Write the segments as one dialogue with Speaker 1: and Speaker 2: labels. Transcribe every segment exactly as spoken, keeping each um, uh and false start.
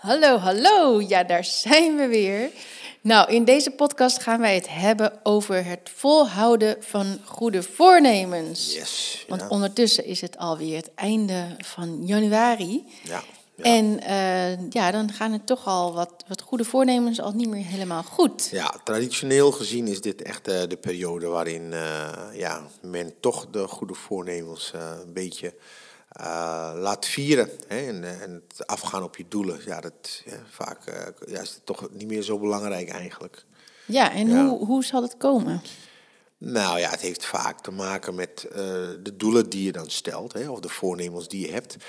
Speaker 1: Hallo, hallo. Ja, daar zijn we weer. Nou, in deze podcast gaan wij het hebben over het volhouden van goede voornemens.
Speaker 2: Yes.
Speaker 1: Want
Speaker 2: Ja.
Speaker 1: ondertussen is het alweer het einde van januari.
Speaker 2: Ja. Ja.
Speaker 1: En uh, ja, dan gaan het toch al wat, wat goede voornemens al niet meer helemaal goed.
Speaker 2: Ja, traditioneel gezien is dit echt uh, de periode waarin uh, ja, men toch de goede voornemens uh, een beetje uh, laat vieren. Hè? En, uh, en het afgaan op je doelen, ja, dat ja, vaak uh, ja, is het toch niet meer zo belangrijk eigenlijk.
Speaker 1: Ja, en
Speaker 2: Ja.
Speaker 1: Hoe, hoe zal het komen?
Speaker 2: Nou ja, het heeft vaak te maken met uh, de doelen die je dan stelt, hè, of de voornemens die je hebt.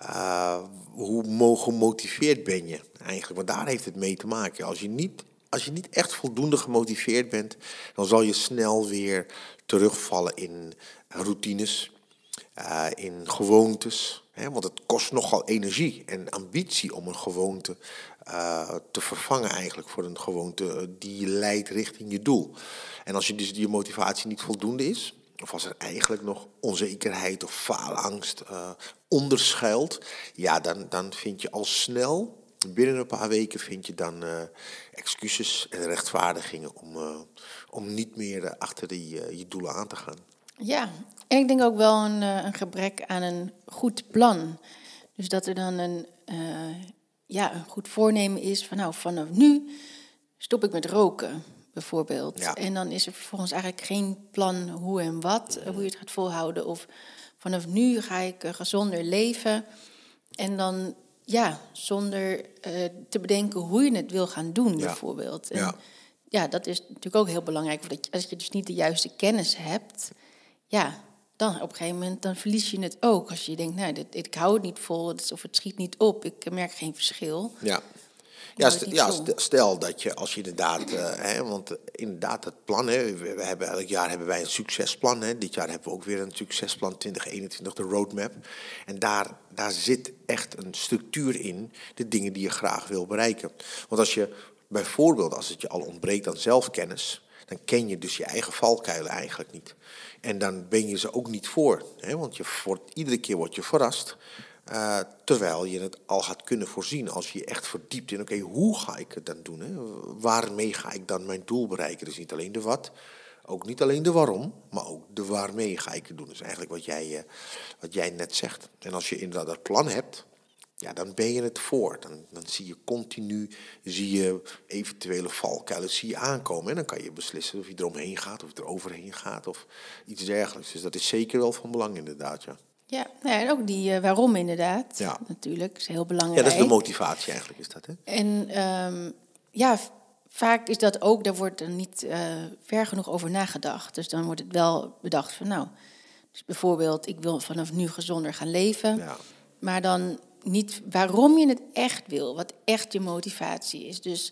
Speaker 2: Uh, hoe gemotiveerd ben je eigenlijk? Want daar heeft het mee te maken. Als je niet, als je niet echt voldoende gemotiveerd bent, dan zal je snel weer terugvallen in routines, uh, in gewoontes. Hè, want het kost nogal energie en ambitie om een gewoonte uh, te vervangen eigenlijk voor een gewoonte die je leidt richting je doel. En als je dus die motivatie niet voldoende is, of als er eigenlijk nog onzekerheid of faalangst uh, onderschuilt, ja, dan, dan vind je al snel, binnen een paar weken vind je dan uh, excuses en rechtvaardigingen om, uh, om niet meer uh, achter die, uh, je doelen aan te gaan.
Speaker 1: Ja, en ik denk ook wel een, uh, een gebrek aan een goed plan. Dus dat er dan een, uh, ja, een goed voornemen is van nou, vanaf nu stop ik met roken. Bijvoorbeeld.
Speaker 2: Ja.
Speaker 1: En dan is er vervolgens eigenlijk geen plan hoe en wat, mm. hoe je het gaat volhouden. Of vanaf nu ga ik uh, gezonder leven. En dan, ja, zonder uh, te bedenken hoe je het wil gaan doen, ja. bijvoorbeeld. En,
Speaker 2: ja.
Speaker 1: ja, dat is natuurlijk ook heel belangrijk. Want als je dus niet de juiste kennis hebt, ja, dan op een gegeven moment dan verlies je het ook. Als je denkt, nou, dit, ik hou het niet vol, of het schiet niet op, ik merk geen verschil.
Speaker 2: Ja. Ja, stel, ja, stel dat je als je inderdaad, uh, hè, want inderdaad het plan, hè, we, we hebben, elk jaar hebben wij een succesplan. Hè, dit jaar hebben we ook weer een succesplan twintig eenentwintig, de roadmap. En daar, daar zit echt een structuur in, de dingen die je graag wil bereiken. Want als je bijvoorbeeld, als het je al ontbreekt aan zelfkennis, dan ken je dus je eigen valkuilen eigenlijk niet. En dan ben je ze ook niet voor, hè, want je wordt, iedere keer word je verrast. Uh, terwijl je het al had kunnen voorzien als je je echt verdiept in, oké, okay, hoe ga ik het dan doen? Hè? Waarmee ga ik dan mijn doel bereiken? Dus niet alleen de wat, ook niet alleen de waarom, maar ook de waarmee ga ik het doen. Dat is eigenlijk wat jij, uh, wat jij net zegt. En als je inderdaad dat plan hebt, ja, dan ben je het voor. Dan, dan zie je continu, zie je eventuele valkuilen zie je aankomen. En dan kan je beslissen of je eromheen gaat, of je er overheen gaat, of iets dergelijks. Dus dat is zeker wel van belang inderdaad, ja.
Speaker 1: Ja, ja, en ook die uh, waarom inderdaad,
Speaker 2: ja.
Speaker 1: natuurlijk, is heel belangrijk.
Speaker 2: Ja, dat is de motivatie eigenlijk, is dat, hè?
Speaker 1: En um, ja, vaak is dat ook, daar wordt er niet uh, ver genoeg over nagedacht. Dus dan wordt het wel bedacht van, nou, dus bijvoorbeeld, ik wil vanaf nu gezonder gaan leven.
Speaker 2: Ja.
Speaker 1: Maar dan niet waarom je het echt wil, wat echt je motivatie is. Dus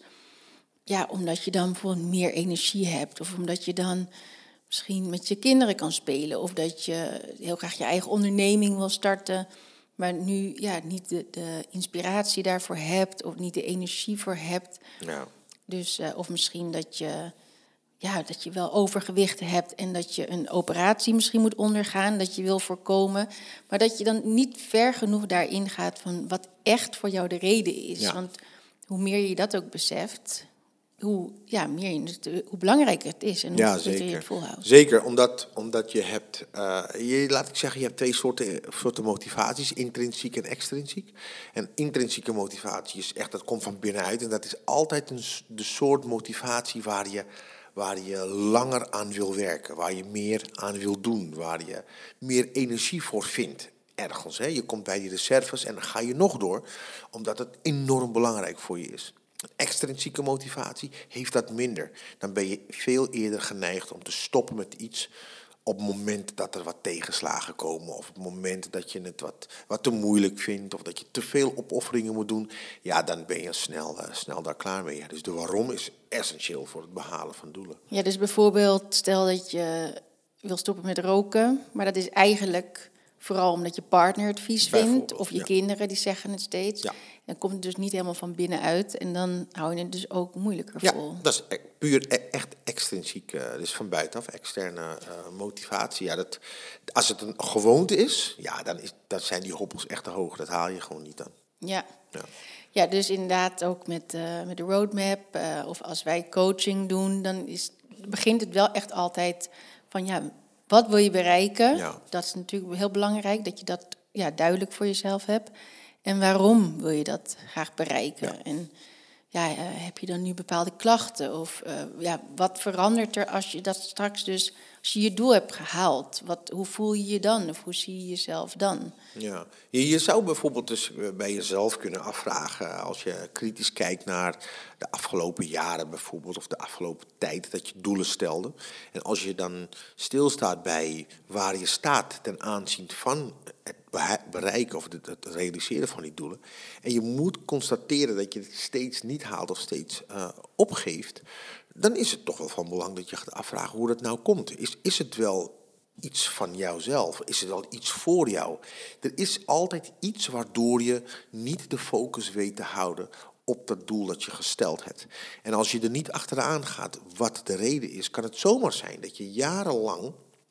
Speaker 1: ja, omdat je dan bijvoorbeeld meer energie hebt, of omdat je dan misschien met je kinderen kan spelen. Of dat je heel graag je eigen onderneming wil starten. Maar nu ja, niet de, de inspiratie daarvoor hebt. Of niet de energie voor hebt.
Speaker 2: Ja.
Speaker 1: Dus, uh, of misschien dat je, ja, dat je wel overgewicht hebt. En dat je een operatie misschien moet ondergaan. Dat je wil voorkomen. Maar dat je dan niet ver genoeg daarin gaat van wat echt voor jou de reden is.
Speaker 2: Ja.
Speaker 1: Want hoe meer je dat ook beseft, Hoe, ja, meer, hoe belangrijk het is en hoe
Speaker 2: ja,
Speaker 1: beter
Speaker 2: zeker.
Speaker 1: je het volhoudt.
Speaker 2: Zeker, omdat, omdat je hebt, uh, je, laat ik zeggen, je hebt twee soorten, soorten motivaties, intrinsiek en extrinsiek. En intrinsieke motivatie is echt, dat komt van binnenuit en dat is altijd een, de soort motivatie waar je, waar je langer aan wil werken, waar je meer aan wil doen, waar je meer energie voor vindt. Ergens, hè. Je komt bij die reserves en dan ga je nog door, omdat het enorm belangrijk voor je is. Extrinsieke motivatie heeft dat minder. Dan ben je veel eerder geneigd om te stoppen met iets op het moment dat er wat tegenslagen komen. Of op het moment dat je het wat, wat te moeilijk vindt. Of dat je te veel opofferingen moet doen. Ja, dan ben je snel, uh, snel daar klaar mee. Ja, dus de waarom is essentieel voor het behalen van doelen.
Speaker 1: Ja, dus bijvoorbeeld stel dat je wil stoppen met roken. Maar dat is eigenlijk vooral omdat je partner het vies vindt. Of je
Speaker 2: ja.
Speaker 1: kinderen, die zeggen het steeds.
Speaker 2: Ja.
Speaker 1: Dan komt het dus niet helemaal van binnenuit. En dan hou je het dus ook moeilijker
Speaker 2: ja,
Speaker 1: vol.
Speaker 2: Dat is puur echt extrinsiek. Uh, dus van buitenaf, externe uh, motivatie. Ja, dat, als het een gewoonte is, ja, dan, is, dan zijn die hobbels echt te hoog. Dat haal je gewoon niet aan.
Speaker 1: Ja.
Speaker 2: Ja.
Speaker 1: Ja, dus inderdaad ook met, uh, met de roadmap. Uh, of als wij coaching doen, dan is, begint het wel echt altijd van ja, wat wil je bereiken?
Speaker 2: Ja.
Speaker 1: Dat is natuurlijk heel belangrijk, dat je dat ja, duidelijk voor jezelf hebt. En waarom wil je dat graag bereiken?
Speaker 2: Ja.
Speaker 1: En ja, uh, heb je dan nu bepaalde klachten? Of uh, ja, wat verandert er als je dat straks dus, als je je doel hebt gehaald? Wat, hoe voel je je dan? Of hoe zie je jezelf dan?
Speaker 2: Ja, je, je zou bijvoorbeeld dus bij jezelf kunnen afvragen, als je kritisch kijkt naar de afgelopen jaren bijvoorbeeld, of de afgelopen tijd dat je doelen stelde. En als je dan stilstaat bij waar je staat ten aanzien van het bereiken of het, het realiseren van die doelen. En je moet constateren dat je het steeds niet haalt of steeds uh, opgeeft. Dan is het toch wel van belang dat je gaat afvragen hoe dat nou komt. Is, is het wel iets van jouzelf? Is het wel iets voor jou? Er is altijd iets waardoor je niet de focus weet te houden op dat doel dat je gesteld hebt. En als je er niet achteraan gaat wat de reden is, kan het zomaar zijn dat je jarenlang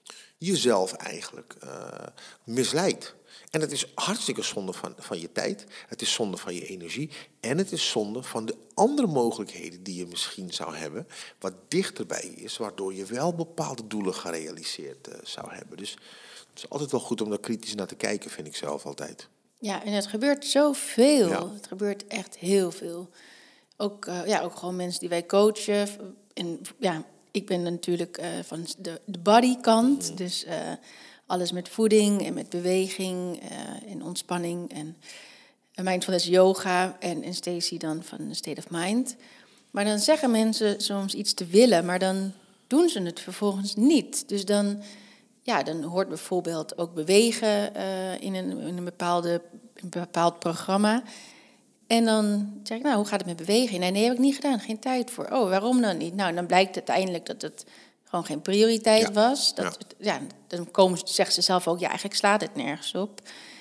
Speaker 2: jezelf eigenlijk uh, misleidt. En het is hartstikke zonde van, van je tijd, het is zonde van je energie en het is zonde van de andere mogelijkheden die je misschien zou hebben, wat dichterbij is, waardoor je wel bepaalde doelen gerealiseerd uh, zou hebben. Dus het is altijd wel goed om daar kritisch naar te kijken, vind ik zelf altijd.
Speaker 1: Ja, en het gebeurt zoveel.
Speaker 2: Ja.
Speaker 1: Het gebeurt echt heel veel. Ook, uh, ja, ook gewoon mensen die wij coachen. En ja, ik ben natuurlijk uh, van de, de bodykant, mm. dus uh, alles met voeding en met beweging uh, en ontspanning. En uh, mindfulness yoga en, en Stacey dan van State of Mind. Maar dan zeggen mensen soms iets te willen, maar dan doen ze het vervolgens niet. Dus dan, ja, dan hoort bijvoorbeeld ook bewegen uh, in, een, in een, bepaalde, een bepaald programma. En dan zeg ik, nou, hoe gaat het met bewegen? Nee, nee, heb ik niet gedaan, geen tijd voor. Oh, waarom dan niet? Nou, dan blijkt uiteindelijk dat het gewoon geen prioriteit ja. was. Dat, ja. ja, dan komen, zegt ze zelf ook, ja, eigenlijk slaat het nergens op.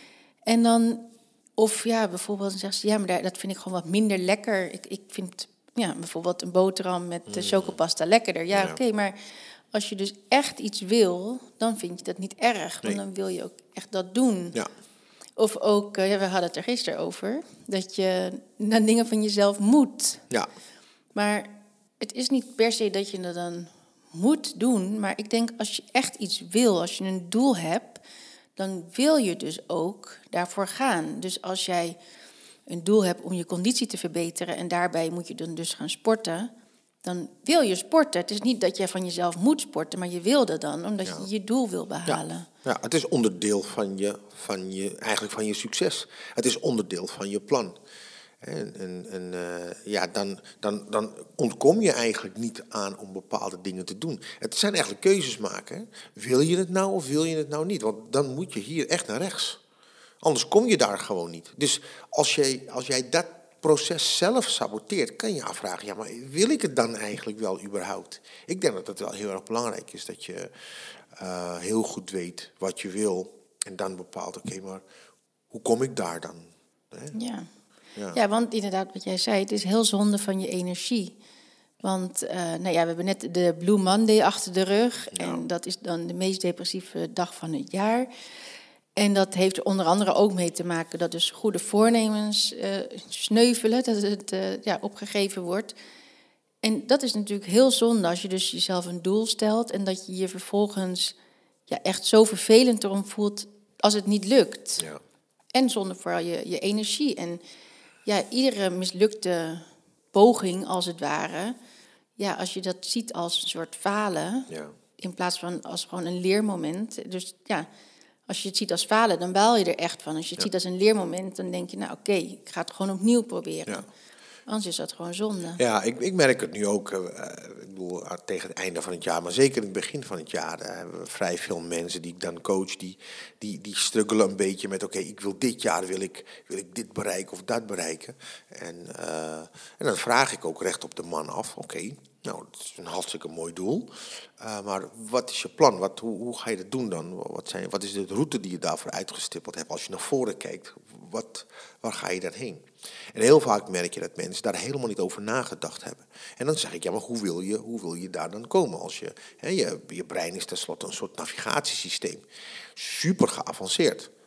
Speaker 1: En dan, of ja, bijvoorbeeld, dan zegt ze, ja, maar dat vind ik gewoon wat minder lekker. Ik, ik vind, ja, bijvoorbeeld een boterham met mm. chocopasta lekkerder. Ja, ja. oké, okay, maar als je dus echt iets wil, dan vind je dat niet erg. Want nee. dan wil je ook echt dat doen. Ja. Of ook, ja, we hadden het er gisteren over, dat je naar dingen van jezelf moet.
Speaker 2: Ja.
Speaker 1: Maar het is niet per se dat je dat dan moet doen. Maar ik denk, als je echt iets wil, als je een doel hebt, dan wil je dus ook daarvoor gaan. Dus als jij een doel hebt om je conditie te verbeteren en daarbij moet je dan dus gaan sporten, dan wil je sporten. Het is niet dat je van jezelf moet sporten, maar je wil dat dan, omdat ja. je je doel wil behalen.
Speaker 2: Ja. Ja, het is onderdeel van je, van je, eigenlijk van je succes. Het is onderdeel van je plan. En, en, en uh, ja, dan, dan, dan ontkom je eigenlijk niet aan om bepaalde dingen te doen. Het zijn eigenlijk keuzes maken. Hè? Wil je het nou of wil je het nou niet? Want dan moet je hier echt naar rechts. Anders kom je daar gewoon niet. Dus als jij, als jij dat proces zelf saboteert, kan je afvragen, ja, maar wil ik het dan eigenlijk wel überhaupt? Ik denk dat het wel heel erg belangrijk is dat je uh, heel goed weet wat je wil en dan bepaalt, oké, okay, maar hoe kom ik daar dan? Hè?
Speaker 1: Ja. Ja. ja, want inderdaad wat jij zei, het is heel zonde van je energie. Want uh, nou ja, we hebben net de Blue Monday achter de rug ja. en dat is dan de meest depressieve dag van het jaar. En dat heeft er onder andere ook mee te maken dat dus goede voornemens uh, sneuvelen, dat het uh, ja, opgegeven wordt. En dat is natuurlijk heel zonde als je dus jezelf een doel stelt en dat je je vervolgens ja, echt zo vervelend erom voelt als het niet lukt.
Speaker 2: Ja.
Speaker 1: En zonde vooral je, je energie. En ja, iedere mislukte poging, als het ware, ja, als je dat ziet als een soort falen, ja. in plaats van als gewoon een leermoment. Dus ja, als je het ziet als falen, dan baal je er echt van. Als je het ja. ziet als een leermoment, dan denk je, nou oké, okay, ik ga het gewoon opnieuw proberen. Ja. Anders is dat gewoon zonde.
Speaker 2: Ja, ik, ik merk het nu ook, uh, ik bedoel, tegen het einde van het jaar, maar zeker in het begin van het jaar, uh, hebben we vrij veel mensen die ik dan coach, die, die, die struggelen een beetje met, oké, okay, ik wil dit jaar, wil ik, wil ik dit bereiken of dat bereiken. En, uh, en dan vraag ik ook recht op de man af, oké, okay, nou, dat is een hartstikke mooi doel, uh, maar wat is je plan? Wat, hoe, hoe ga je dat doen dan? Wat, zijn, wat is de route die je daarvoor uitgestippeld hebt? Als je naar voren kijkt, wat, waar ga je dan heen? En heel vaak merk je dat mensen daar helemaal niet over nagedacht hebben. En dan zeg ik, ja, maar hoe wil je, hoe wil je daar dan komen? Als je, hè, je, je brein is tenslotte een soort navigatiesysteem. Super geavanceerd.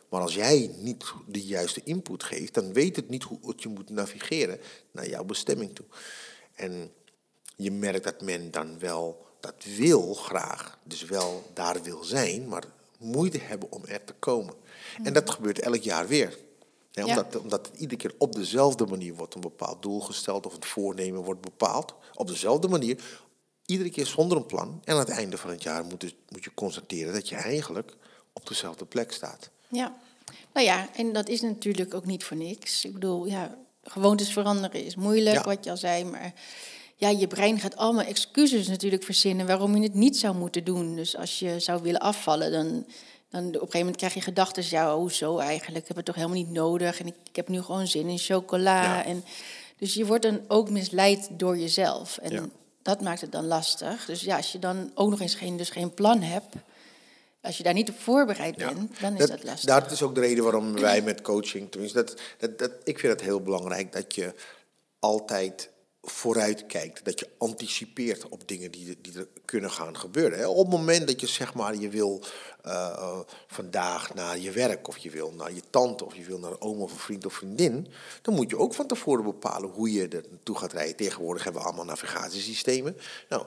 Speaker 2: Maar als jij niet de juiste input geeft, dan weet het niet hoe het je moet navigeren naar jouw bestemming toe. En je merkt dat men dan wel dat wil graag, dus wel daar wil zijn, maar moeite hebben om er te komen. Mm. En dat gebeurt elk jaar weer. Ja, omdat, ja. omdat het iedere keer op dezelfde manier wordt een bepaald doel gesteld of een voornemen wordt bepaald. Op dezelfde manier, iedere keer zonder een plan. En aan het einde van het jaar moet, dus, moet je constateren dat je eigenlijk op dezelfde plek staat.
Speaker 1: Ja, nou ja, en dat is natuurlijk ook niet voor niks. Ik bedoel, ja, gewoontes veranderen is moeilijk, ja. wat je al zei, maar ja, je brein gaat allemaal excuses natuurlijk verzinnen waarom je het niet zou moeten doen. Dus als je zou willen afvallen, dan, dan op een gegeven moment krijg je gedachten, ja, hoezo eigenlijk? Ik heb het toch helemaal niet nodig en ik, ik heb nu gewoon zin in chocola. Ja. En, dus je wordt dan ook misleid door jezelf. En ja. dat maakt het dan lastig. Dus ja, als je dan ook nog eens geen, dus geen plan hebt, als je daar niet op voorbereid bent, ja. dan is dat, dat lastig.
Speaker 2: Dat is ook de reden waarom wij met coaching, tenminste, dat, dat, dat, ik vind het heel belangrijk dat je altijd vooruit kijkt, dat je anticipeert op dingen die, die er kunnen gaan gebeuren. Op het moment dat je zeg maar je wil uh, vandaag naar je werk, of je wil naar je tante, of je wil naar een oom of een vriend of vriendin, dan moet je ook van tevoren bepalen hoe je er naartoe gaat rijden. Tegenwoordig hebben we allemaal navigatiesystemen. Nou,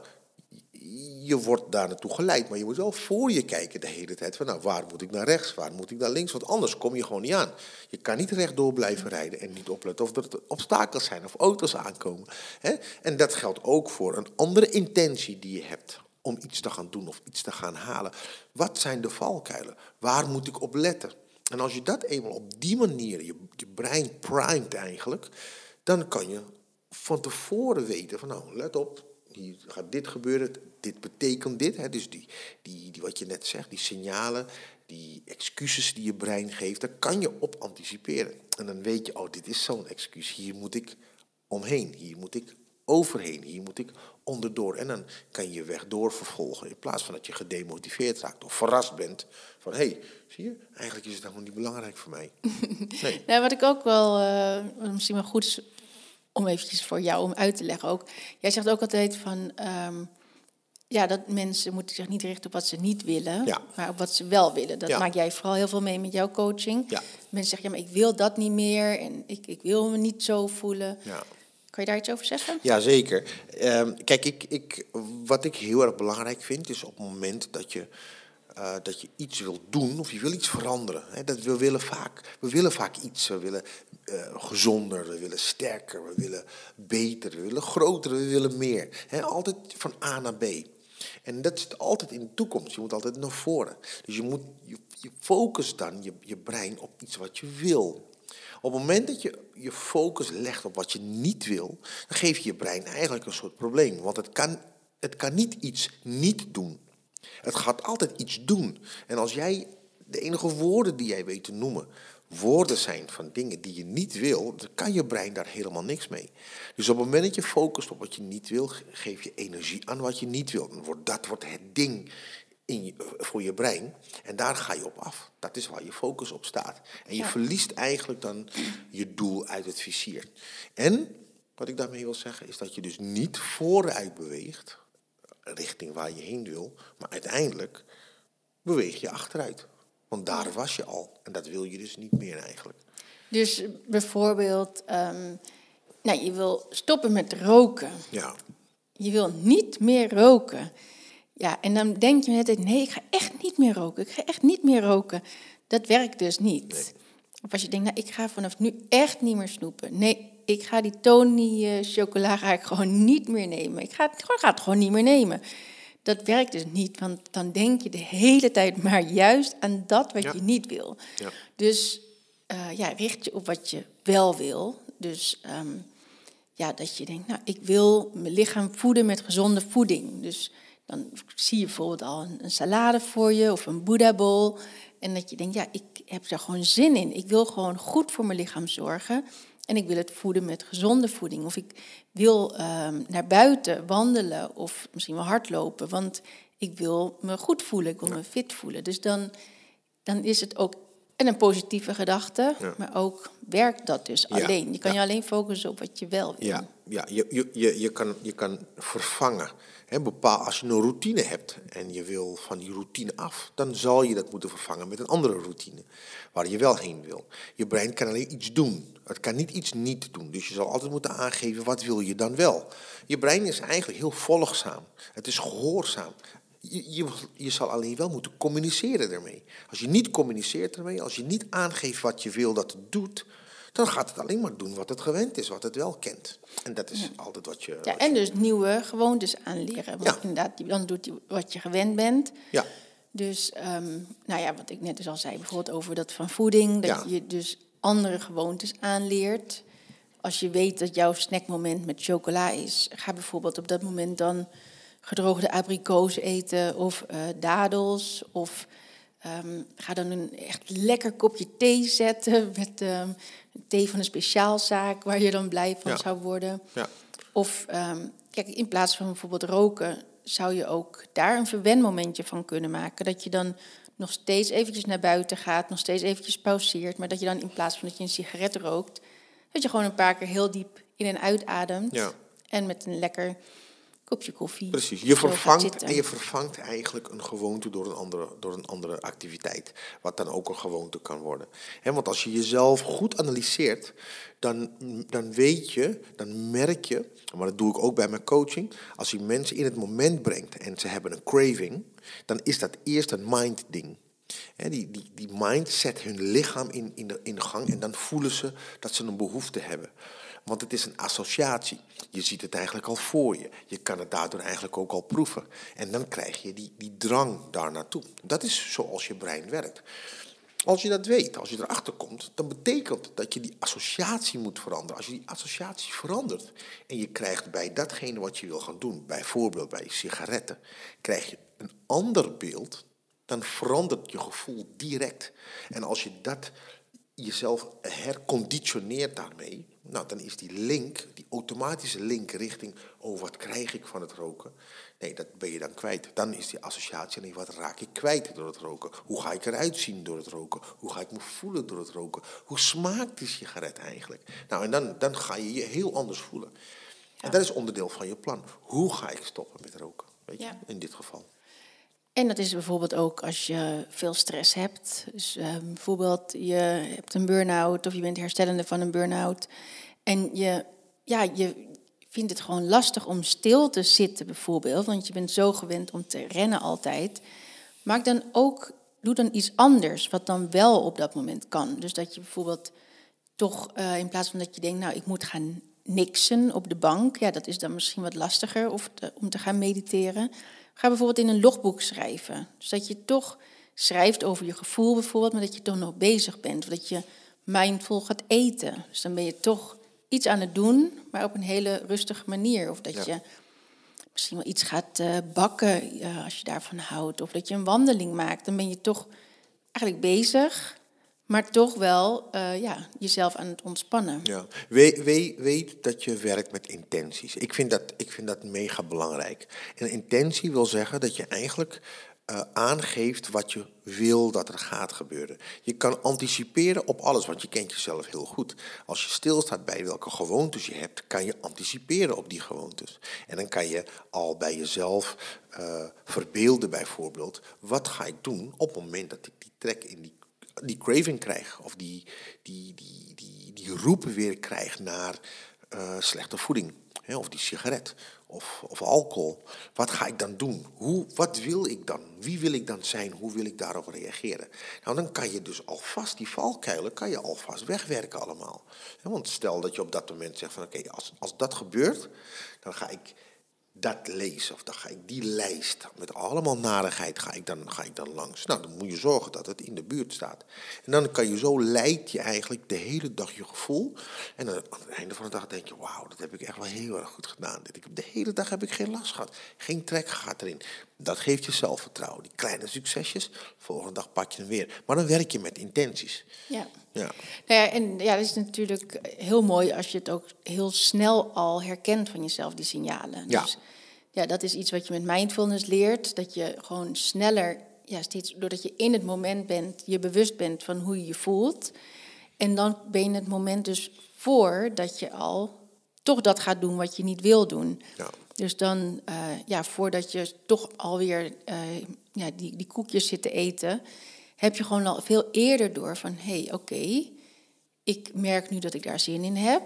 Speaker 2: je wordt daar naartoe geleid, maar je moet wel voor je kijken de hele tijd van, nou, waar moet ik naar rechts, waar moet ik naar links, want anders kom je gewoon niet aan. Je kan niet rechtdoor blijven rijden en niet opletten of er obstakels zijn of auto's aankomen. Hè? En dat geldt ook voor een andere intentie die je hebt om iets te gaan doen of iets te gaan halen. Wat zijn de valkuilen? Waar moet ik op letten? En als je dat eenmaal op die manier, je, je brein primet eigenlijk, dan kan je van tevoren weten van, nou, let op, hier gaat dit gebeuren, dit betekent dit. Hè? Dus die, die, die, wat je net zegt, die signalen, die excuses die je brein geeft, daar kan je op anticiperen. En dan weet je, oh, dit is zo'n excuus, hier moet ik omheen, hier moet ik overheen, hier moet ik onderdoor. En dan kan je je weg door vervolgen, in plaats van dat je gedemotiveerd raakt of verrast bent van, hé, hey, zie je, eigenlijk is het helemaal niet belangrijk voor mij. Nee.
Speaker 1: Nou, wat ik ook wel, uh, misschien wel goed is om eventjes voor jou om uit te leggen ook. Jij zegt ook altijd van, um, ja, dat mensen moeten zich niet richten op wat ze niet willen, ja. maar op wat ze wel willen. Dat ja. maak jij vooral heel veel mee met jouw coaching. Ja. Mensen zeggen, ja, maar ik wil dat niet meer en ik, ik wil me niet zo voelen. Ja. Kan je daar iets over zeggen?
Speaker 2: Ja, zeker. Um, kijk, ik, ik, wat ik heel erg belangrijk vind, is op het moment dat je Uh, dat je iets wil doen of je wil iets veranderen. Hè, dat we, willen vaak, we willen vaak iets. We willen uh, gezonder, we willen sterker, we willen beter, we willen groter, we willen meer. Hè, altijd van A naar B. En dat zit altijd in de toekomst. Je moet altijd naar voren. Dus je moet je, je focus dan, je, je brein, op iets wat je wil. Op het moment dat je je focus legt op wat je niet wil, dan geef je je brein eigenlijk een soort probleem. Want het kan, het kan niet iets niet doen. Het gaat altijd iets doen. En als jij de enige woorden die jij weet te noemen woorden zijn van dingen die je niet wil, dan kan je brein daar helemaal niks mee. Dus op het moment dat je focust op wat je niet wil, geef je energie aan wat je niet wil. Dan wordt, dat wordt het ding in je, voor je brein. En daar ga je op af. Dat is waar je focus op staat. En je ja. verliest eigenlijk dan je doel uit het vizier. En wat ik daarmee wil zeggen is dat je dus niet vooruit beweegt richting waar je heen wil, maar uiteindelijk beweeg je achteruit. Want daar was je al. En dat wil je dus niet meer eigenlijk.
Speaker 1: Dus bijvoorbeeld, um, nou, je wil stoppen met roken. Ja. Je wil niet meer roken. Ja, en dan denk je net, nee, ik ga echt niet meer roken. Ik ga echt niet meer roken. Dat werkt dus niet. Nee. Of als je denkt, nou, ik ga vanaf nu echt niet meer snoepen. Nee, ik ga die Tony uh, chocola ga ik gewoon niet meer nemen. Ik ga het, gewoon, ga het gewoon niet meer nemen. Dat werkt dus niet, want dan denk je de hele tijd maar juist aan dat wat ja. je niet wil. Ja. Dus uh, ja, richt je op wat je wel wil. Dus um, ja, dat je denkt, nou, ik wil mijn lichaam voeden met gezonde voeding. Dus dan zie je bijvoorbeeld al een, een salade voor je of een Buddha-bol. En dat je denkt, ja, ik heb daar gewoon zin in. Ik wil gewoon goed voor mijn lichaam zorgen. En ik wil het voeden met gezonde voeding. Of ik wil um, naar buiten wandelen of misschien wel hardlopen. Want ik wil me goed voelen, ik wil ja. me fit voelen. Dus dan, dan is het ook En een positieve gedachte,
Speaker 2: ja.
Speaker 1: maar ook werkt dat dus
Speaker 2: ja.
Speaker 1: alleen. Je kan
Speaker 2: ja.
Speaker 1: je alleen focussen op wat je wel wil.
Speaker 2: Ja, ja. Je, je, je, je, kan, je kan vervangen. He, bepaal, als je een routine hebt en je wil van die routine af, dan zal je dat moeten vervangen met een andere routine, waar je wel heen wil. Je brein kan alleen iets doen. Het kan niet iets niet doen. Dus je zal altijd moeten aangeven, wat wil je dan wel? Je brein is eigenlijk heel volgzaam. Het is gehoorzaam. Je, je, je zal alleen wel moeten communiceren ermee. Als je niet communiceert ermee, als je niet aangeeft wat je wil dat het doet, dan gaat het alleen maar doen wat het gewend is, wat het wel kent. En dat is ja. altijd wat je...
Speaker 1: Ja,
Speaker 2: wat
Speaker 1: en
Speaker 2: je...
Speaker 1: dus nieuwe gewoontes aanleren. Want
Speaker 2: ja.
Speaker 1: inderdaad, dan doet je wat je gewend bent.
Speaker 2: Ja.
Speaker 1: Dus, um, nou ja, wat ik net dus al zei, bijvoorbeeld over dat van voeding, dat ja. je dus andere gewoontes aanleert. Als je weet dat jouw snackmoment met chocola is, ga bijvoorbeeld op dat moment dan gedroogde abrikozen eten of uh, dadels. Of um, ga dan een echt lekker kopje thee zetten met um, thee van een speciaalzaak waar je dan blij van ja. zou worden.
Speaker 2: Ja.
Speaker 1: Of um, kijk, in plaats van bijvoorbeeld roken, zou je ook daar een verwenmomentje van kunnen maken. Dat je dan nog steeds eventjes naar buiten gaat, nog steeds eventjes pauzeert, maar dat je dan in plaats van dat je een sigaret rookt, dat je gewoon een paar keer heel diep in en uitademt.
Speaker 2: Ja.
Speaker 1: En met een lekker kopje koffie.
Speaker 2: Precies, je vervangt, en je vervangt eigenlijk een gewoonte door een, andere, door een andere activiteit. Wat dan ook een gewoonte kan worden. He, want als je jezelf goed analyseert, dan, dan weet je, dan merk je, maar dat doe ik ook bij mijn coaching, als je mensen in het moment brengt en ze hebben een craving, dan is dat eerst een mind ding. He, die, die, die mind zet hun lichaam in, in, de, in de gang en dan voelen ze dat ze een behoefte hebben. Want het is een associatie. Je ziet het eigenlijk al voor je. Je kan het daardoor eigenlijk ook al proeven. En dan krijg je die, die drang daar naartoe. Dat is zoals je brein werkt. Als je dat weet, als je erachter komt, dan betekent dat je die associatie moet veranderen. Als je die associatie verandert en je krijgt bij datgene wat je wil gaan doen, bijvoorbeeld bij sigaretten, krijg je een ander beeld, dan verandert je gevoel direct. En als je dat jezelf herconditioneert daarmee, nou, dan is die link, die automatische link richting, oh, wat krijg ik van het roken? Nee, dat ben je dan kwijt. Dan is die associatie, nee, wat raak ik kwijt door het roken? Hoe ga ik eruit zien door het roken? Hoe ga ik me voelen door het roken? Hoe smaakt die sigaret eigenlijk? Nou, en dan, dan ga je je heel anders voelen. Ja. En dat is onderdeel van je plan. Hoe ga ik stoppen met roken? Weet je, ja. in dit geval.
Speaker 1: En dat is bijvoorbeeld ook als je veel stress hebt. Dus uh, bijvoorbeeld je hebt een burn-out of je bent herstellende van een burn-out. En je, ja, je vindt het gewoon lastig om stil te zitten bijvoorbeeld. Want je bent zo gewend om te rennen altijd. Maak dan ook, doe dan iets anders wat dan wel op dat moment kan. Dus dat je bijvoorbeeld toch uh, in plaats van dat je denkt, nou ik moet gaan niksen op de bank. Ja, dat is dan misschien wat lastiger of te, om te gaan mediteren. Ga bijvoorbeeld in een logboek schrijven. Dus dat je toch schrijft over je gevoel bijvoorbeeld, maar dat je toch nog bezig bent. Of dat je mindful gaat eten. Dus dan ben je toch iets aan het doen, maar op een hele rustige manier. Of dat ja. je misschien wel iets gaat uh, bakken uh, als je daarvan houdt. Of dat je een wandeling maakt. Dan ben je toch eigenlijk bezig, maar toch wel uh, ja, jezelf aan het ontspannen.
Speaker 2: Ja. We, we, weet dat je werkt met intenties. Ik vind dat, ik vind dat mega belangrijk. En intentie wil zeggen dat je eigenlijk uh, aangeeft wat je wil dat er gaat gebeuren. Je kan anticiperen op alles, want je kent jezelf heel goed. Als je stilstaat bij welke gewoontes je hebt, kan je anticiperen op die gewoontes. En dan kan je al bij jezelf uh, verbeelden bijvoorbeeld, wat ga ik doen op het moment dat ik die trek in die die craving krijg, of die, die, die, die, die roep weer krijg naar uh, slechte voeding, hè, of die sigaret, of, of alcohol. Wat ga ik dan doen? Hoe, wat wil ik dan? Wie wil ik dan zijn? Hoe wil ik daarop reageren? Nou, dan kan je dus alvast, die valkuilen, kan je alvast wegwerken allemaal. Ja, want stel dat je op dat moment zegt van, oké, okay, als, als dat gebeurt, dan ga ik dat lezen, of dan ga ik die lijst met allemaal narigheid ga ik, dan, ga ik dan langs. Nou, dan moet je zorgen dat het in de buurt staat. En dan kan je zo leid je eigenlijk de hele dag je gevoel. En dan, aan het einde van de dag denk je, wauw, dat heb ik echt wel heel erg goed gedaan. De hele dag heb ik geen last gehad. Geen trek gehad erin. Dat geeft je zelfvertrouwen. Die kleine succesjes, volgende dag pak je hem weer. Maar dan werk je met intenties.
Speaker 1: Ja.
Speaker 2: Ja.
Speaker 1: Nou ja, en ja, dat is natuurlijk heel mooi als je het ook heel snel al herkent van jezelf, die signalen.
Speaker 2: Ja.
Speaker 1: Dus ja, dat is iets wat je met mindfulness leert. Dat je gewoon sneller ja, steeds doordat je in het moment bent, je bewust bent van hoe je je voelt. En dan ben je het moment dus voor dat je al toch dat gaat doen wat je niet wil doen. Ja. Dus dan, uh, ja, voordat je toch alweer uh, ja, die, die koekjes zit te eten, heb je gewoon al veel eerder door van, hé, hey, oké, okay, ik merk nu dat ik daar zin in heb.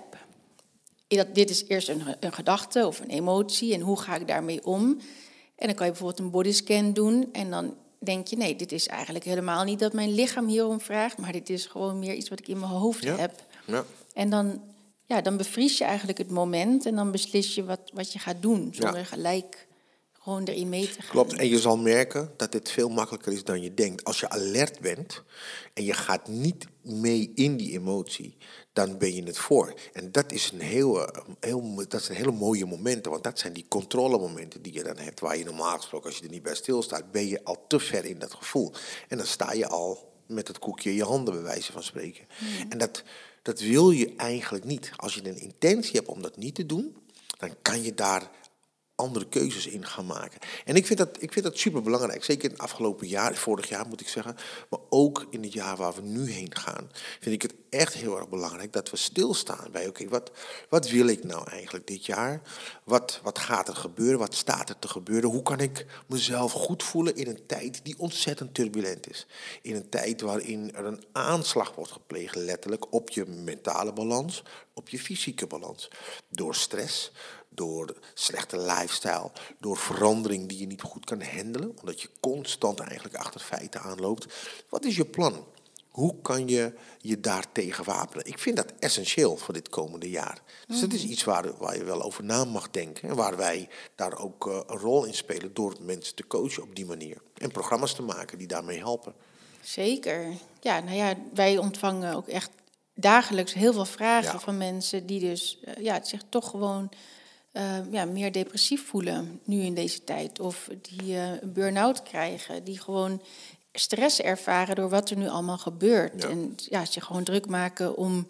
Speaker 1: Dat, dit is eerst een, een gedachte of een emotie en hoe ga ik daarmee om? En dan kan je bijvoorbeeld een bodyscan doen en dan denk je, nee, dit is eigenlijk helemaal niet dat mijn lichaam hierom vraagt, maar dit is gewoon meer iets wat ik in mijn hoofd ja. heb. Ja. En dan, ja, dan bevries je eigenlijk het moment en dan beslis je wat, wat je gaat doen, zonder ja. gelijk gewoon erin mee te gaan.
Speaker 2: Klopt, en je zal merken dat dit veel makkelijker is dan je denkt. Als je alert bent en je gaat niet mee in die emotie, dan ben je het voor. En dat is een heel, heel, dat zijn hele mooie momenten, want dat zijn die controlemomenten die je dan hebt, waar je normaal gesproken, als je er niet bij stilstaat, ben je al te ver in dat gevoel. En dan sta je al met het koekje in je handen, bij wijze van spreken. Mm. En dat, dat wil je eigenlijk niet. Als je een intentie hebt om dat niet te doen, dan kan je daar andere keuzes in gaan maken. En ik vind dat, ik vind dat super belangrijk. Zeker in het afgelopen jaar, vorig jaar moet ik zeggen, maar ook in het jaar waar we nu heen gaan, vind ik het echt heel erg belangrijk dat we stilstaan bij, oké, okay, wat, wat wil ik nou eigenlijk dit jaar? Wat, wat gaat er gebeuren? Wat staat er te gebeuren? Hoe kan ik mezelf goed voelen in een tijd die ontzettend turbulent is? In een tijd waarin er een aanslag wordt gepleegd, letterlijk, op je mentale balans, op je fysieke balans. Door stress, door slechte lifestyle, door verandering die je niet goed kan handelen, omdat je constant eigenlijk achter feiten aanloopt. Wat is je plan? Hoe kan je je daartegen wapenen? Ik vind dat essentieel voor dit komende jaar. Dus dat is iets waar, waar je wel over na mag denken. En waar wij daar ook uh, een rol in spelen door mensen te coachen op die manier. En programma's te maken die daarmee helpen.
Speaker 1: Zeker. Ja, nou ja, wij ontvangen ook echt dagelijks heel veel vragen ja. van mensen die dus uh, ja, zich toch gewoon uh, ja, meer depressief voelen nu in deze tijd. Of die uh, een burn-out krijgen, die gewoon stress ervaren door wat er nu allemaal gebeurt. Ja. En ja, zich gewoon druk maken om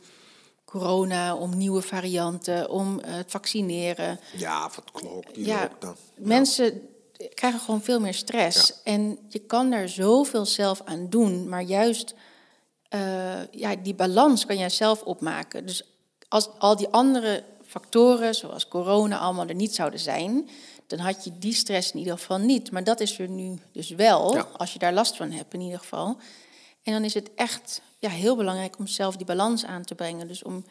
Speaker 1: corona, om nieuwe varianten, om uh, het vaccineren.
Speaker 2: Ja, wat klopt. Die
Speaker 1: ja, dan. Mensen ja. krijgen gewoon veel meer stress. Ja. En je kan er zoveel zelf aan doen, maar juist uh, ja, die balans kan jij zelf opmaken. Dus als al die andere factoren, zoals corona, allemaal er niet zouden zijn, dan had je die stress in ieder geval niet. Maar dat is er nu dus wel, ja. als je daar last van hebt in ieder geval. En dan is het echt ja, heel belangrijk om zelf die balans aan te brengen. Dus om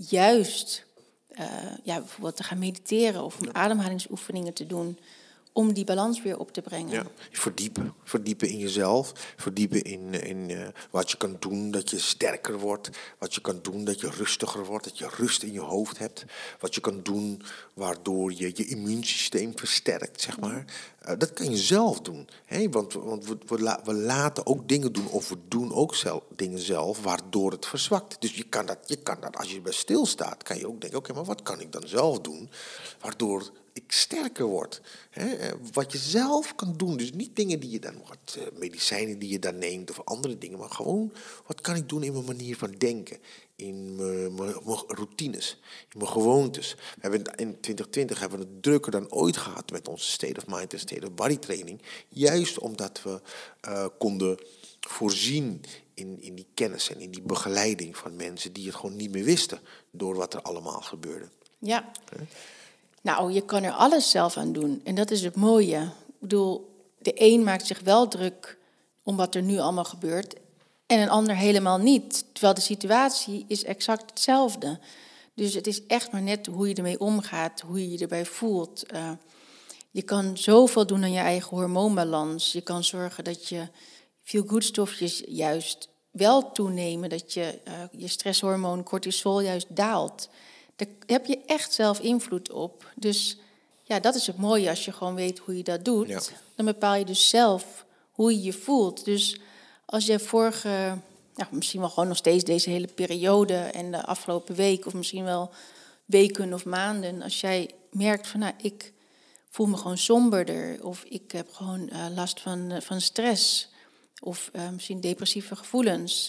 Speaker 1: juist uh, ja, bijvoorbeeld te gaan mediteren of om ja. ademhalingsoefeningen te doen, om die balans weer op te brengen.
Speaker 2: Ja, verdiepen. Verdiepen in jezelf. Verdiepen in, in uh, wat je kan doen dat je sterker wordt. Wat je kan doen dat je rustiger wordt. Dat je rust in je hoofd hebt. Wat je kan doen waardoor je je immuunsysteem versterkt, zeg maar. Uh, dat kan je zelf doen. Hè? Want, want we, we, la, we laten ook dingen doen of we doen ook zelf, dingen zelf waardoor het verzwakt. Dus je kan dat, je kan dat als je bij stilstaat, kan je ook denken, oké, okay, maar wat kan ik dan zelf doen waardoor ik sterker word. Hè? Wat je zelf kan doen. Dus niet dingen die je dan, wat medicijnen die je dan neemt of andere dingen. Maar gewoon, wat kan ik doen in mijn manier van denken. In mijn, mijn, mijn routines. In mijn gewoontes. We hebben in twintig twintig hebben we het drukker dan ooit gehad met onze State of Mind en State of Body training. Juist omdat we uh, konden voorzien in, in die kennis en in die begeleiding van mensen die het gewoon niet meer wisten door wat er allemaal gebeurde.
Speaker 1: Ja. Huh? Nou, je kan er alles zelf aan doen. En dat is het mooie. Ik bedoel, de een maakt zich wel druk om wat er nu allemaal gebeurt en een ander helemaal niet. Terwijl de situatie is exact hetzelfde. Dus het is echt maar net hoe je ermee omgaat, hoe je je erbij voelt. Uh, je kan zoveel doen aan je eigen hormoonbalans. Je kan zorgen dat je feel-good stofjes juist wel toenemen. Dat je uh, je stresshormoon cortisol juist daalt. Daar heb je echt zelf invloed op. Dus ja, dat is het mooie als je gewoon weet hoe je dat doet. Ja. Dan bepaal je dus zelf hoe je je voelt. Dus als je vorige, ja, misschien wel gewoon nog steeds deze hele periode en de afgelopen week, of misschien wel weken of maanden, als jij merkt van, nou, ik voel me gewoon somberder, of ik heb gewoon uh, last van, uh, van stress, of uh, misschien depressieve gevoelens.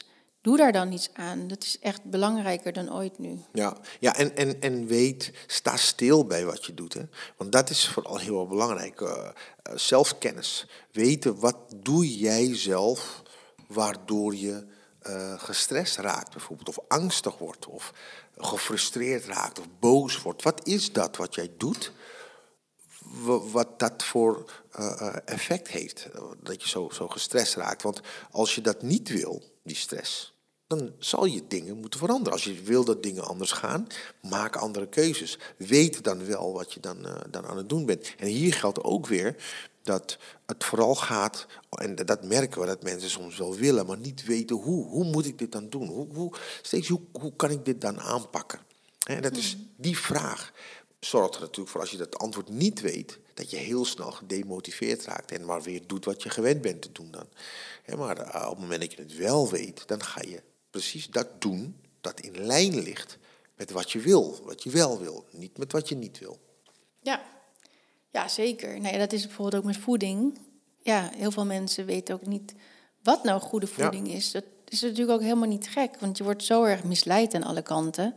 Speaker 1: doe daar dan iets aan. Dat is echt belangrijker dan ooit nu.
Speaker 2: Ja, ja en, en, en weet, sta stil bij wat je doet. Hè? Want dat is vooral heel erg belangrijk. Uh, uh, zelfkennis. Weten, wat doe jij zelf waardoor je uh, gestrest raakt bijvoorbeeld. Of angstig wordt. Of gefrustreerd raakt. Of boos wordt. Wat is dat wat jij doet? Wat dat voor uh, effect heeft. Dat je zo, zo gestrest raakt. Want als je dat niet wil, die stress, dan zal je dingen moeten veranderen. Als je wil dat dingen anders gaan, maak andere keuzes. Weet dan wel wat je dan, uh, dan aan het doen bent. En hier geldt ook weer dat het vooral gaat, en dat merken we, dat mensen soms wel willen, maar niet weten hoe. Hoe moet ik dit dan doen? Hoe, hoe, steeds, hoe, hoe kan ik dit dan aanpakken? En dat is die vraag. Zorgt er natuurlijk voor, als je dat antwoord niet weet, dat je heel snel gedemotiveerd raakt en maar weer doet wat je gewend bent te doen dan. Ja, maar uh, op het moment dat je het wel weet, dan ga je precies dat doen dat in lijn ligt met wat je wil, wat je wel wil, niet met wat je niet wil.
Speaker 1: Ja, ja zeker. Nee, dat is bijvoorbeeld ook met voeding. Ja, heel veel mensen weten ook niet wat nou goede voeding ja. is. Dat is natuurlijk ook helemaal niet gek, want je wordt zo erg misleid aan alle kanten.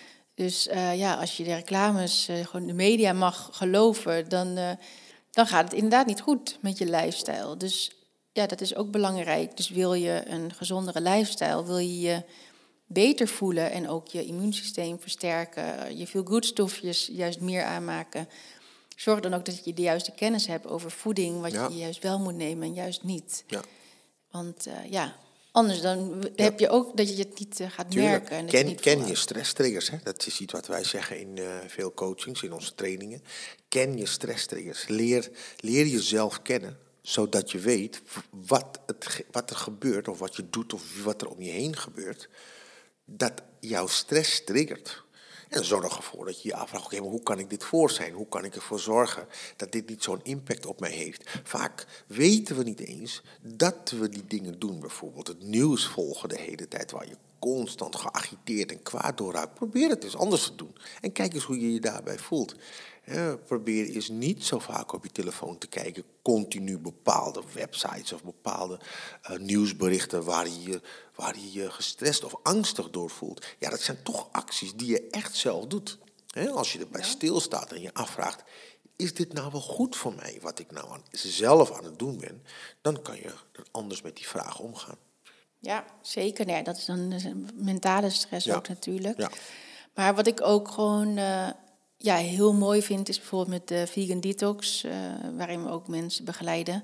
Speaker 1: Dus uh, ja, als je de reclames, uh, gewoon de media mag geloven, dan, uh, dan gaat het inderdaad niet goed met je lifestyle. Dus ja, dat is ook belangrijk. Dus wil je een gezondere lifestyle, wil je je beter voelen en ook je immuunsysteem versterken, je feel-good-stofjes juist meer aanmaken. Zorg dan ook dat je de juiste kennis hebt over voeding, wat ja. je juist wel moet nemen en juist niet.
Speaker 2: Ja.
Speaker 1: Want uh, ja... Anders dan ja. heb je ook dat je het niet uh, gaat
Speaker 2: Tuurlijk.
Speaker 1: merken. En
Speaker 2: ken,
Speaker 1: je niet
Speaker 2: ken je stresstriggers. Hè? Dat is iets wat wij zeggen in uh, veel coachings, in onze trainingen. Ken je stresstriggers. Leer, leer jezelf kennen, zodat je weet wat, het, wat er gebeurt, of wat je doet, of wat er om je heen gebeurt, dat jouw stress triggert. En zorg ervoor dat je je afvraagt, oké, maar hoe kan ik dit voor zijn? Hoe kan ik ervoor zorgen dat dit niet zo'n impact op mij heeft? Vaak weten we niet eens dat we die dingen doen. Bijvoorbeeld het nieuws volgen de hele tijd, waar je constant geagiteerd en kwaad door raakt. Probeer het eens anders te doen. En kijk eens hoe je je daarbij voelt. Ja, probeer eens niet zo vaak op je telefoon te kijken, continu bepaalde websites of bepaalde uh, nieuwsberichten waar je, je, waar je je gestrest of angstig door voelt. Ja, dat zijn toch acties die je echt zelf doet. He, als je erbij ja. stilstaat en je afvraagt, is dit nou wel goed voor mij, wat ik nou aan, zelf aan het doen ben, dan kan je er anders met die vraag omgaan.
Speaker 1: Ja, zeker. Nee, dat is dan mentale stress ja. ook natuurlijk.
Speaker 2: Ja.
Speaker 1: Maar wat ik ook gewoon... Uh, Ja, heel mooi vind is bijvoorbeeld met de Vegan Detox, uh, waarin we ook mensen begeleiden.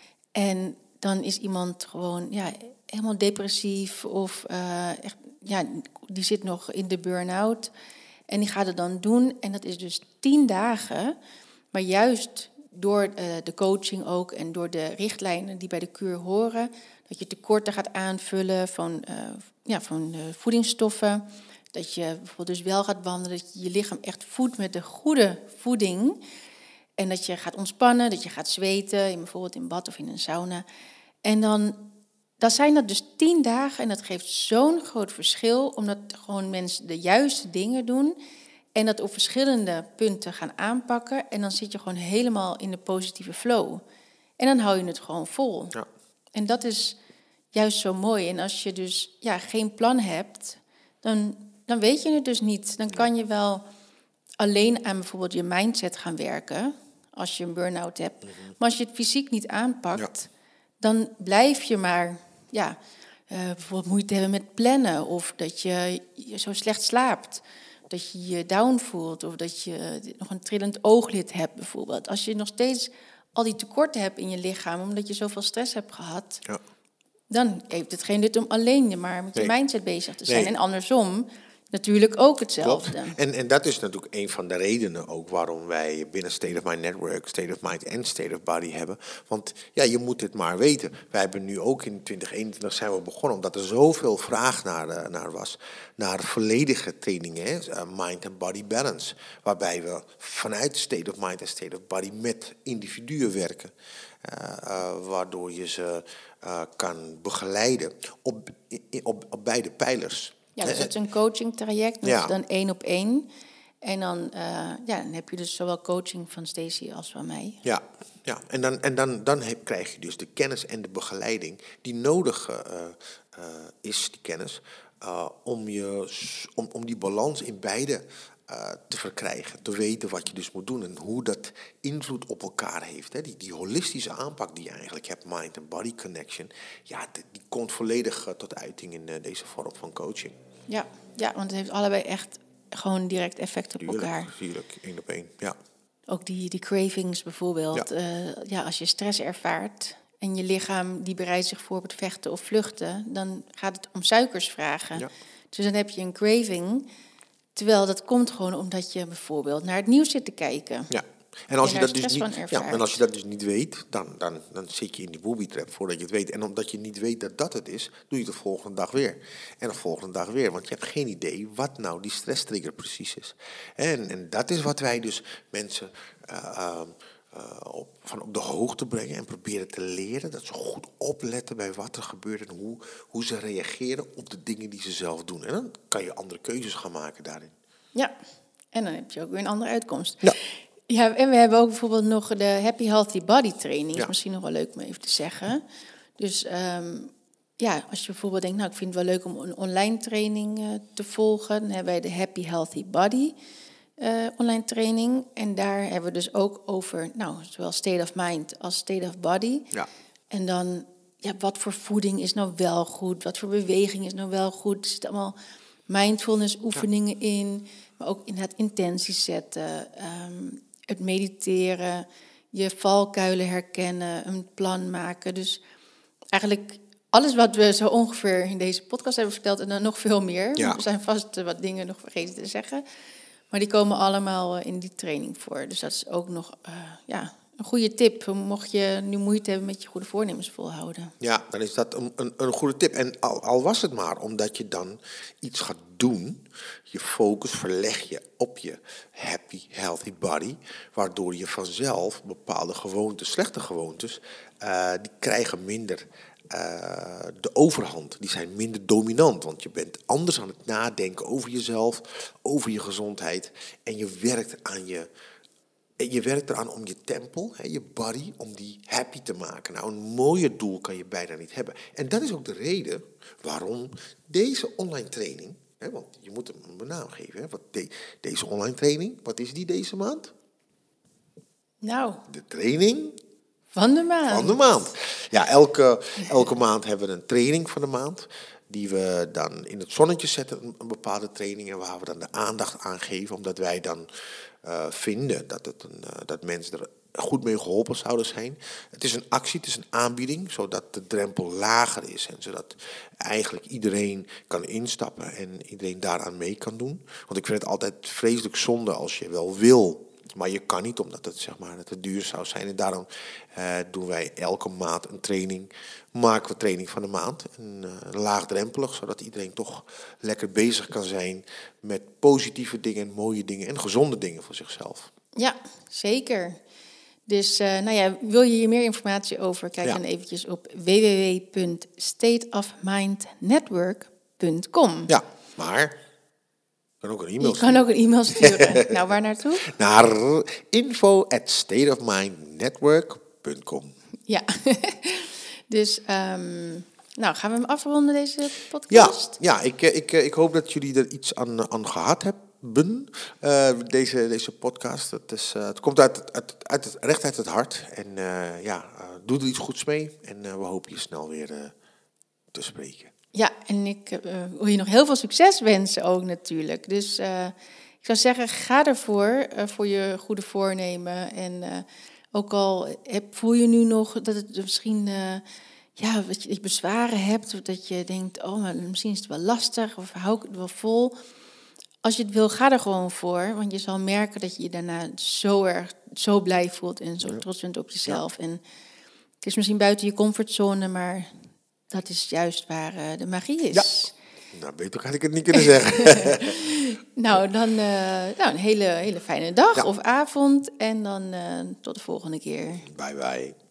Speaker 1: En dan is iemand gewoon ja, helemaal depressief of uh, echt, ja, die zit nog in de burn-out. En die gaat het dan doen en dat is dus tien dagen. Maar juist door uh, de coaching ook en door de richtlijnen die bij de kuur horen, dat je tekorten gaat aanvullen van, uh, ja, van uh, voedingsstoffen. Dat je bijvoorbeeld dus wel gaat wandelen, dat je je lichaam echt voedt met de goede voeding. En dat je gaat ontspannen, dat je gaat zweten, in bijvoorbeeld in bad of in een sauna. En dan, dan zijn dat dus tien dagen en dat geeft zo'n groot verschil, omdat gewoon mensen de juiste dingen doen en dat op verschillende punten gaan aanpakken. En dan zit je gewoon helemaal in de positieve flow. En dan hou je het gewoon vol.
Speaker 2: Ja.
Speaker 1: En dat is juist zo mooi. En als je dus ja, geen plan hebt, dan... dan weet je het dus niet. Dan kan je wel alleen aan bijvoorbeeld je mindset gaan werken, als je een burn-out hebt. Mm-hmm. Maar als je het fysiek niet aanpakt, ja. dan blijf je maar ja, uh, bijvoorbeeld moeite hebben met plannen, of dat je, je zo slecht slaapt, dat je je down voelt, of dat je nog een trillend ooglid hebt bijvoorbeeld. Als je nog steeds al die tekorten hebt in je lichaam, omdat je zoveel stress hebt gehad, ja. dan heeft het geen nut om alleen maar met je nee. mindset bezig te zijn. Nee. En andersom natuurlijk ook hetzelfde.
Speaker 2: Klopt. En, en dat is natuurlijk een van de redenen ook waarom wij binnen State of Mind Network State of Mind en State of Body hebben. Want ja, je moet het maar weten. Wij hebben nu ook in twintig eenentwintig zijn we begonnen, omdat er zoveel vraag naar, naar was, naar volledige trainingen, hè? Mind and Body Balance. Waarbij we vanuit State of Mind en State of Body met individuen werken. Uh, uh, waardoor je ze uh, kan begeleiden op, op, op beide pijlers.
Speaker 1: Ja, dus het is een coaching traject, dus ja. dan één op één. En dan, uh, ja, dan heb je dus zowel coaching van Stacey als van mij.
Speaker 2: Ja, ja. en dan, en dan, dan heb, krijg je dus de kennis en de begeleiding die nodig uh, uh, is, die kennis, uh, om, je, om, om die balans in beide uh, te verkrijgen. Te weten wat je dus moet doen en hoe dat invloed op elkaar heeft. Hè. Die, die holistische aanpak die je eigenlijk hebt, mind and body connection, ja, die, die komt volledig uh, tot uiting in uh, deze vorm van coaching.
Speaker 1: Ja, ja, want het heeft allebei echt gewoon direct effect op
Speaker 2: tuurlijk,
Speaker 1: elkaar.
Speaker 2: Tuurlijk, één op één, ja.
Speaker 1: Ook die, die cravings bijvoorbeeld.
Speaker 2: Ja.
Speaker 1: Uh, ja, als je stress ervaart en je lichaam die bereidt zich voor op het vechten of vluchten, dan gaat het om suikers vragen.
Speaker 2: Ja.
Speaker 1: Dus dan heb je een craving, terwijl dat komt gewoon omdat je bijvoorbeeld naar het nieuws zit te kijken.
Speaker 2: Ja. En als,
Speaker 1: en
Speaker 2: je dat dus niet, ja, en als je dat dus niet weet, dan, dan, dan zit je in die booby trap voordat je het weet. En omdat je niet weet dat dat het is, doe je het de volgende dag weer. En de volgende dag weer, want je hebt geen idee wat nou die stresstrigger precies is. En, en dat is wat wij dus mensen uh, uh, uh, op, van op de hoogte brengen en proberen te leren. Dat ze goed opletten bij wat er gebeurt en hoe, hoe ze reageren op de dingen die ze zelf doen. En dan kan je andere keuzes gaan maken daarin.
Speaker 1: Ja, en dan heb je ook weer een andere uitkomst.
Speaker 2: Ja.
Speaker 1: Ja, en we hebben ook bijvoorbeeld nog de Happy Healthy Body training.
Speaker 2: Ja.
Speaker 1: Is misschien nog wel leuk om even te zeggen. Dus um, ja, als je bijvoorbeeld denkt, nou, ik vind het wel leuk om een online training uh, te volgen, dan hebben wij de Happy Healthy Body uh, online training. En daar hebben we dus ook over, nou, zowel state of mind als state of body.
Speaker 2: Ja.
Speaker 1: En dan, ja, wat voor voeding is nou wel goed? Wat voor beweging is nou wel goed? Er zitten allemaal mindfulness oefeningen ja. in, maar ook inderdaad intenties zetten, um, het mediteren, je valkuilen herkennen, een plan maken. Dus eigenlijk alles wat we zo ongeveer in deze podcast hebben verteld en dan nog veel meer.
Speaker 2: Ja.
Speaker 1: Er zijn vast wat dingen nog vergeten te zeggen. Maar die komen allemaal in die training voor. Dus dat is ook nog uh, ja, een goede tip. Mocht je nu moeite hebben met je goede voornemens volhouden.
Speaker 2: Ja, dan is dat een, een, een goede tip. En al, al was het maar omdat je dan iets gaat doen, je focus verleg je op je happy, healthy body, waardoor je vanzelf bepaalde gewoontes, slechte gewoontes, uh, die krijgen minder uh, de overhand. Die zijn minder dominant, want je bent anders aan het nadenken over jezelf, over je gezondheid en je werkt aan je Je werkt eraan om je tempel, je body, om die happy te maken. Nou, een mooier doel kan je bijna niet hebben. En dat is ook de reden waarom deze online training, hè, want je moet hem een naam geven. Hè, wat de, deze online training, wat is die deze maand?
Speaker 1: Nou.
Speaker 2: De training
Speaker 1: van de maand.
Speaker 2: Van de maand. Ja, elke, elke maand hebben we een training van de maand, die we dan in het zonnetje zetten, een, een bepaalde training, en waar we dan de aandacht aan geven, omdat wij dan Uh, vinden dat, het een, uh, dat mensen er goed mee geholpen zouden zijn. Het is een actie, het is een aanbieding, zodat de drempel lager is en zodat eigenlijk iedereen kan instappen en iedereen daaraan mee kan doen. Want ik vind het altijd vreselijk zonde als je wel wil, maar je kan niet, omdat het zeg maar te duur zou zijn. En daarom uh, doen wij elke maand een training, maken we training van de maand. En, uh, laagdrempelig, zodat iedereen toch lekker bezig kan zijn met positieve dingen, mooie dingen en gezonde dingen voor zichzelf.
Speaker 1: Ja, zeker. Dus uh, nou ja, wil je hier meer informatie over? Kijk ja. dan eventjes op w w w punt state of mind network punt com.
Speaker 2: Ja, maar je kan ook een e-mail
Speaker 1: je
Speaker 2: sturen.
Speaker 1: kan ook een e-mail sturen. Nou, waar naartoe?
Speaker 2: Naar info at state of mind network punt com.
Speaker 1: Ja, dus um, nou, gaan we hem afronden, deze podcast?
Speaker 2: Ja, ja ik, ik, ik hoop dat jullie er iets aan, aan gehad hebben, uh, deze, deze podcast. Het, is, uh, het komt uit, uit, uit het, recht uit het hart. En uh, ja, uh, doe er iets goeds mee. En uh, we hopen je snel weer uh, te spreken.
Speaker 1: Ja, en ik uh, wil je nog heel veel succes wensen ook natuurlijk. Dus uh, ik zou zeggen, ga ervoor, uh, voor je goede voornemen. En uh, ook al heb, voel je nu nog dat het misschien uh, ja, dat je bezwaren hebt, of dat je denkt, oh, maar misschien is het wel lastig, of hou ik het wel vol. Als je het wil, ga er gewoon voor, want je zal merken dat je je daarna zo erg, zo blij voelt en zo trots bent op jezelf. Ja. En het is misschien buiten je comfortzone, maar dat is juist waar uh, de magie is.
Speaker 2: Ja. Nou, beter had ik het niet kunnen zeggen.
Speaker 1: nou, dan uh, nou, een hele, hele fijne dag
Speaker 2: ja.
Speaker 1: of avond. En dan uh, tot de volgende keer.
Speaker 2: Bye bye.